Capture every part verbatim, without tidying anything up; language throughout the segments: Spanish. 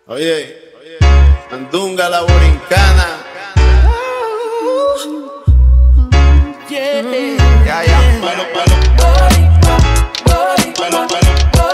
Oye, Andunga la borincana. Yeah. Ya, ya. Palo, palo. Palo, palo.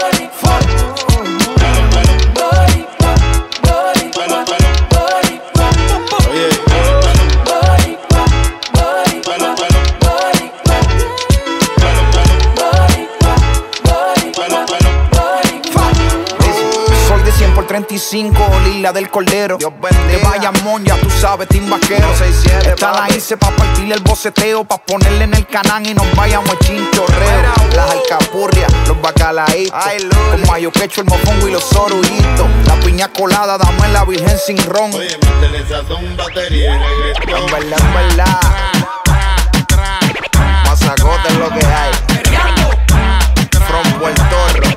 treinta y cinco, Lila del Cordero. Dios bendiga. De Bayamón, ya tú sabes, Team Vaquero. Esta la hice pa' partirle el boceteo, pa' ponerle en el canán y nos vayamos a chinchorreo. Las alcapurrias, los bacalaitos, con mayo quecho, el mofongo y los oruguitos. La piña colada, dame la virgen sin ron. Oye, métele sazón, batería y reggaetón. En verdad, en verdad, masacote es lo que hay. From Puerto Rico.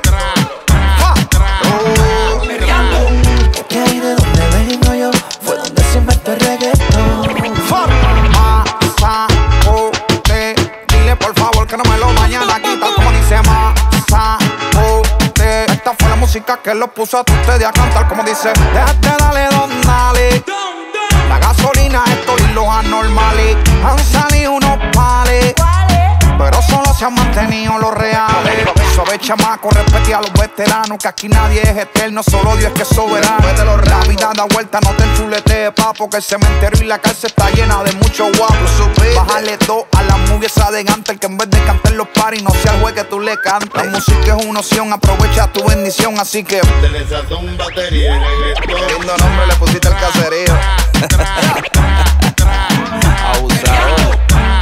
Dile por favor que no me lo vayan a quitar, como dice Masacote. Esta fue la música que los puso a ustedes a cantar, como dice. Déjate, dale, don, dale. La gasolina, esto y los anormales. Han salido unos pales, pero solo se han mantenido los reales. Suave chamaco, respete a los veteranos, que aquí nadie es eterno, solo Dios es que es soberano. La vida da vuelta, no te enchuletes, pa, porque el cementerio y la cárcel está llena de muchos guapos. Bájale dos a la movie esa de Gantel, que en vez de cantar los paris, no sea el juez que tú le cantes. La música es una opción, aprovecha tu bendición, así que métele sazón, batería y reggaetón. lindo nombre le pusiste al caserío. Abusador.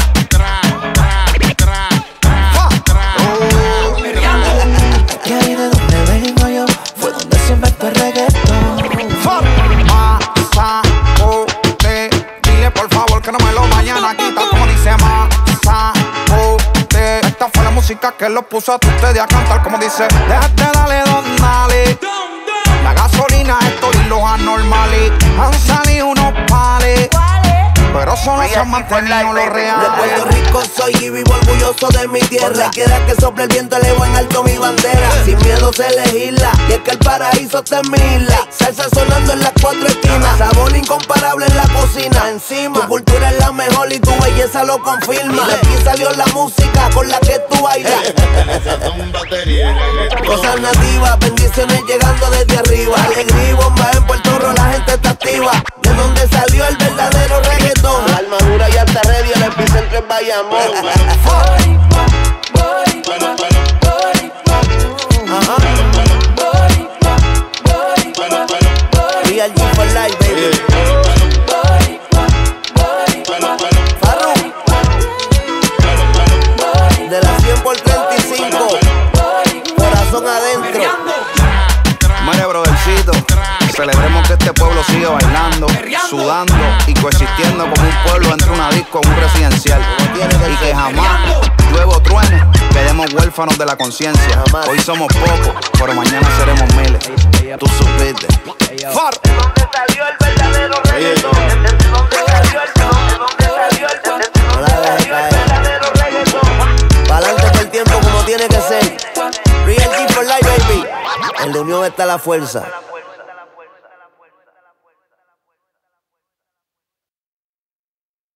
Dile por favor que no me lo vayan a quitar, como dice Masacote. Esta fue la música que los puso a ustedes a cantar, como dice. Déjate, dale, don, dale. La gasolina, esto y los anormales. Han salido unos pales, pero solo se han mantenido los reales. De Puerto Rico soy y vivo orgulloso de mi tierra. Quiera que sople el viento, elevo en alto mi bandera. Sin miedo se legisla, y es que el paraíso está en mi isla. Salsa sonando en las cuatro esquinas, sabor incomparable en la cocina. Encima, tu cultura es la mejor y tu belleza lo confirma. De aquí salió la música con la que tú bailas. Métele sazón, batería y reggaetón. Cosas nativas, bendiciones llegando desde arriba. Alegría y bomba en Puerto Rico, la gente está activa. De donde salió el verdadero reggaetón. La armadura y alta red, el epicentro es Bayamón. Ajá. Real G for life, baby. Farru. De la cien por treinta y cinco. Corazón adentro. Mire, brodercito, celebremos que este pueblo sigue bailando, sudando y coexistiendo como un pueblo entre una disco o un residencial. Y que jamás luego truene, quedemos huérfanos de la conciencia. Hoy somos pocos, pero mañana seremos miles. Tú supiste. Far. ¿De dónde salió el verdadero reggaetón? ¿De dónde salió el verdadero reggaetón? Pa'lante por el tiempo como tiene que ser. Real G for life, baby. En la unión está la fuerza.